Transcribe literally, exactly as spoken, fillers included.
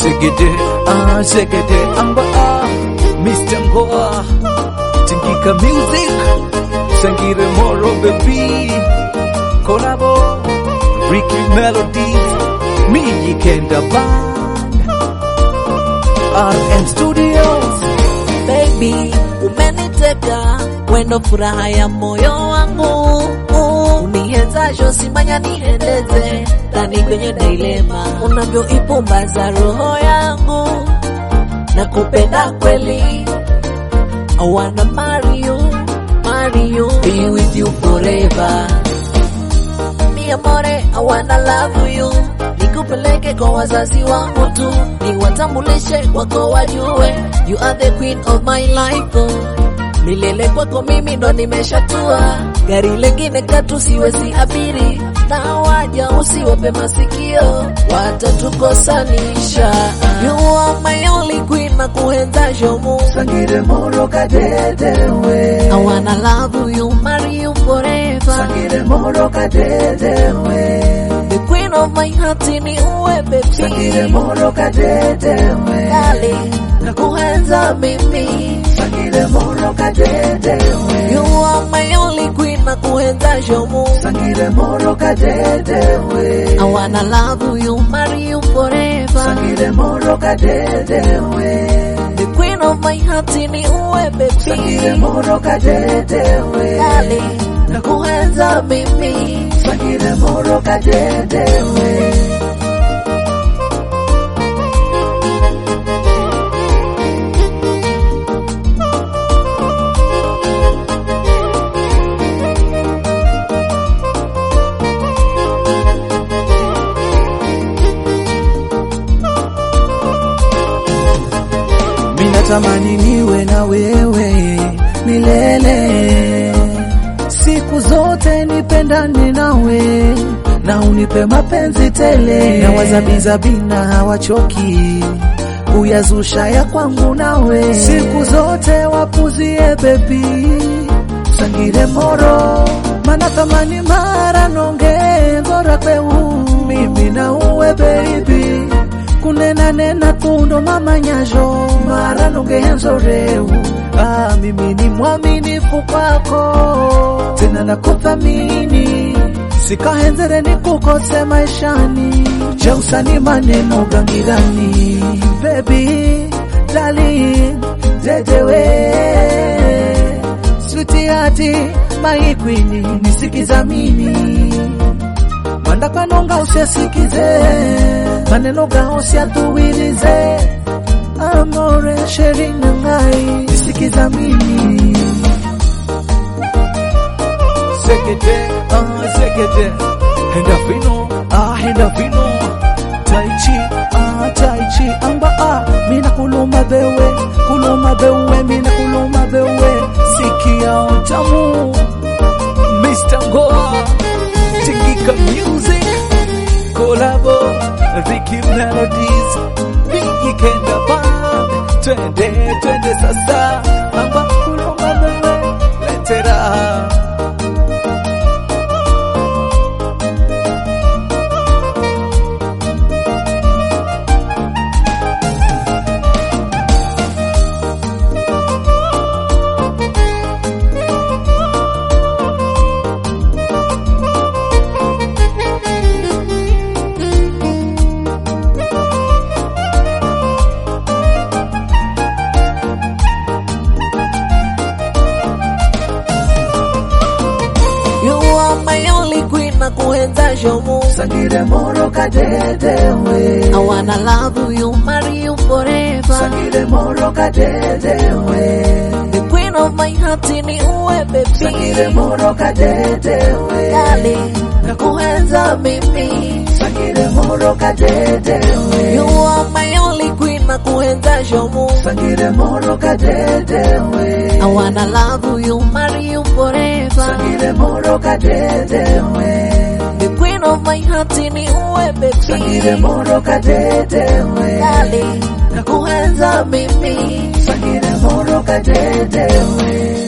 Segede, ah, segede, amba, ah, Mister Ngoa, Tingika Music, Sangire Moro Baby, Collabo, Ricky Melodies, Miji Kenda Band, R M Studios. Baby, umeniteka wendo furaha ya moyo wangu, unihenzajo simanya nihendeze ndani kwenye dilema, unavyoipumbaza roho yangu na kupenda kweli. I wanna marry you, marry you, be with you forever. Mi amore, I wanna love you, nikupeleke kwa wazazi wangu tu, niwatambulishe kwako wajue you are the queen of my life. Oh, milele kwako mimi ndo nimeshatua, gari lengine katu siwezi abiri, na waja usiwape masikio watatukosanisha. You are my only queen na kuhenza jomu, Sangire Moro kadedewe, I wanna love you, marry you forever. Sangire Moro kadedewe, the queen of my heart ni uwe baby. Sangire Moro kadedewe, Darling, na kuhenza mimi. Sangire Moro kadedewe, You are my only queen na kuhenza jomu, Sangire Moro kadedewe, I wanna love you, marry you forever. Sangire Moro kadedewe, The queen of my heart ni uwe Sangire baby. Moro kadedewe, Darling, na kuhenza mimi. Sangire Moro kadedewe. Minatamani niwe na wewe milele, siku zote nipendane nawe, na unipe mapenzi tele, na wazabizabina hawachoki kuyazusha ya kwangu nawe, siku zote wapuzie baby. Sangire Moro, mana tamani mara nonge ngora kweu, mimi na uwe baby, kunena nena tundo mama nyajo, mara nonge henzo reu. Ah, mimi ni mwaminifu kwako, tena nakuthamini, sikahenzere nikukose maishani, jeusani maneno gangirani. Baby, darling, jejewe, sweethearti, my queen, nisikiza mimi, manda kanonga usiasikize, maneno gao siatuwilize, amore sheri nangai, nisikiza mimi. Sekete, ah sekete, henda fino, ah henda fino, tai chi, ah tai chi, amba ah, mina kuluma bewe, kuluma bewe, mina kuluma bewe, sikia utamu, Mister Ngoa, Tingika Music, Collabo, Ricky Melodies, Miji Kenda Band, twende, twende sasa, amba kuluma bewe, letera. Kuhenza jomu, Sangire Moro kadedewe, I wanna love you, marry you forever. Sangire Moro kadedewe, The queen of my heart ni uwe baby. Sangire Moro kadedewe, Darling, na kuhenza mimi. Sangire Moro kadedewe, You are my only queen na kuhenza jomu, Sangire Moro kadedewe, I wanna love you, marry you forever. Sangire Moro kadedewe, The queen of my heart ni uwe baby. Sangire Moro kadedewe, Darling, na kuhenza mimi. Sangire Moro kadedewe.